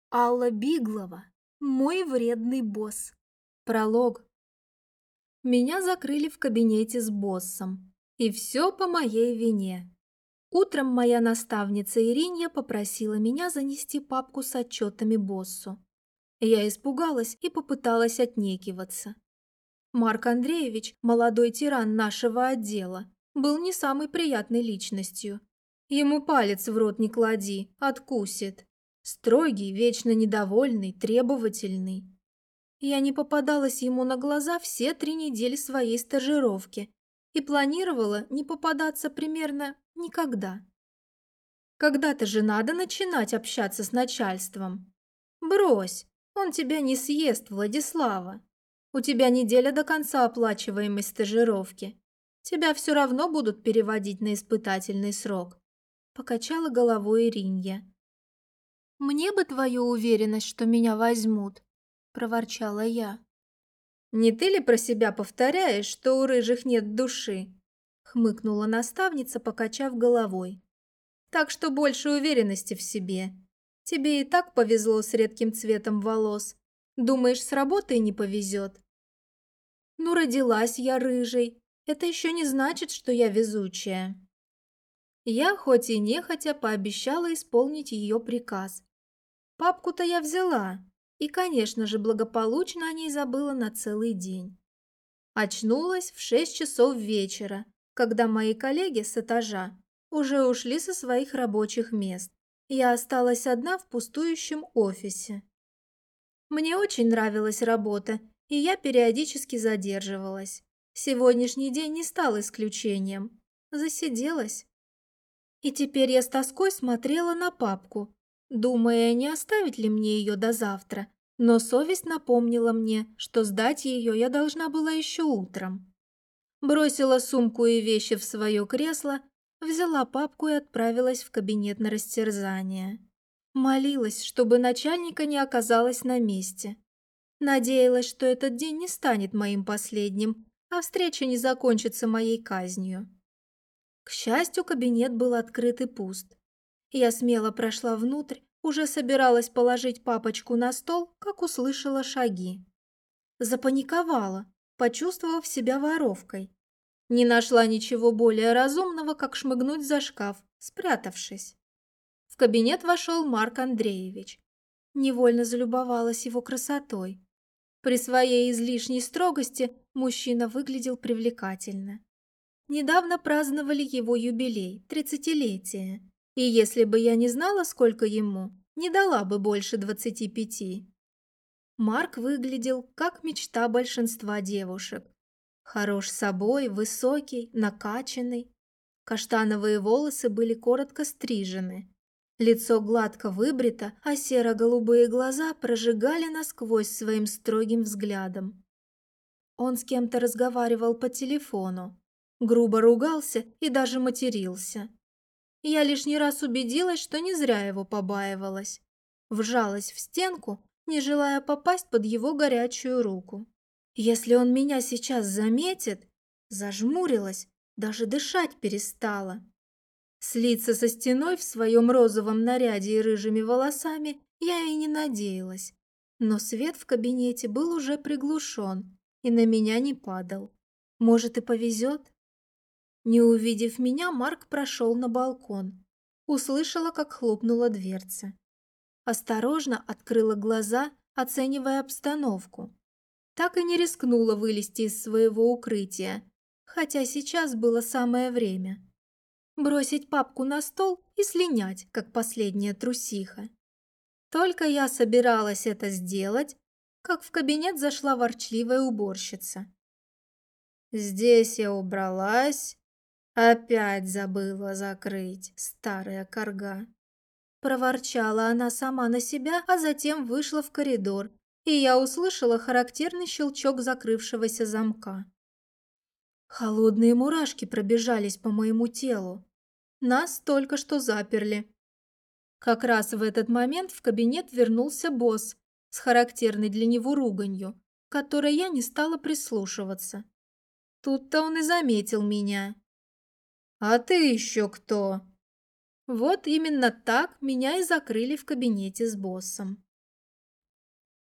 Алла Биглова. Мой вредный босс. Пролог. Меня закрыли в кабинете с боссом. И все по моей вине. Утром моя наставница Иринья попросила меня занести папку с отчетами боссу. Я испугалась и попыталась отнекиваться. Марк Андреевич, молодой тиран нашего отдела, был не самой приятной личностью. Ему палец в рот не клади, откусит. Строгий, вечно недовольный, требовательный. Я не попадалась ему на глаза все 3 недели своей стажировки и планировала не попадаться примерно никогда. Когда-то же надо начинать общаться с начальством. Брось, он тебя не съест, Владислава. У тебя неделя до конца оплачиваемой стажировки. Тебя все равно будут переводить на испытательный срок. Покачала головой Иринья. «Мне бы твою уверенность, что меня возьмут», – проворчала я. «Не ты ли про себя повторяешь, что у рыжих нет души?» – хмыкнула наставница, покачав головой. «Так что больше уверенности в себе. Тебе и так повезло с редким цветом волос. Думаешь, с работой не повезет?» «Ну, родилась я рыжей. Это еще не значит, что я везучая». Я, хоть и нехотя, пообещала исполнить ее приказ. Папку-то я взяла и, конечно же, благополучно о ней забыла на целый день. Очнулась в 6 часов вечера, когда мои коллеги с этажа уже ушли со своих рабочих мест. Я осталась одна в пустующем офисе. Мне очень нравилась работа, и я периодически задерживалась. Сегодняшний день не стал исключением. Засиделась. И теперь я с тоской смотрела на папку, думая, не оставить ли мне ее до завтра, но совесть напомнила мне, что сдать ее я должна была еще утром. Бросила сумку и вещи в свое кресло, взяла папку и отправилась в кабинет на растерзание. Молилась, чтобы начальника не оказалось на месте. Надеялась, что этот день не станет моим последним, а встреча не закончится моей казнью. К счастью, кабинет был открыт и пуст. Я смело прошла внутрь, уже собиралась положить папочку на стол, как услышала шаги. Запаниковала, почувствовав себя воровкой. Не нашла ничего более разумного, как шмыгнуть за шкаф, спрятавшись. В кабинет вошел Марк Андреевич. Невольно залюбовалась его красотой. При своей излишней строгости мужчина выглядел привлекательно. Недавно праздновали его юбилей, 30-летие. И если бы я не знала, сколько ему, не дала бы больше 25. Марк выглядел как мечта большинства девушек. Хорош собой, высокий, накачанный. Каштановые волосы были коротко стрижены. Лицо гладко выбрито, а серо-голубые глаза прожигали насквозь своим строгим взглядом. Он с кем-то разговаривал по телефону. Грубо ругался и даже матерился. Я лишний раз убедилась, что не зря его побаивалась. Вжалась в стенку, не желая попасть под его горячую руку. Если он меня сейчас заметит, зажмурилась, даже дышать перестала. Слиться со стеной в своем розовом наряде и рыжими волосами я и не надеялась. Но свет в кабинете был уже приглушен и на меня не падал. Может, и повезет? Не увидев меня, Марк прошел на балкон. Услышала, как хлопнула дверца. Осторожно открыла глаза, оценивая обстановку. Так и не рискнула вылезти из своего укрытия, хотя сейчас было самое время. Бросить папку на стол и слинять, как последняя трусиха. Только я собиралась это сделать, как в кабинет зашла ворчливая уборщица. «Здесь я убралась. Опять забыла закрыть, старая корга». Проворчала она сама на себя, а затем вышла в коридор, и я услышала характерный щелчок закрывшегося замка. Холодные мурашки пробежались по моему телу. Нас только что заперли. Как раз в этот момент в кабинет вернулся босс с характерной для него руганью, к которой я не стала прислушиваться. Тут-то он и заметил меня. «А ты еще кто?» Вот именно так меня и закрыли в кабинете с боссом.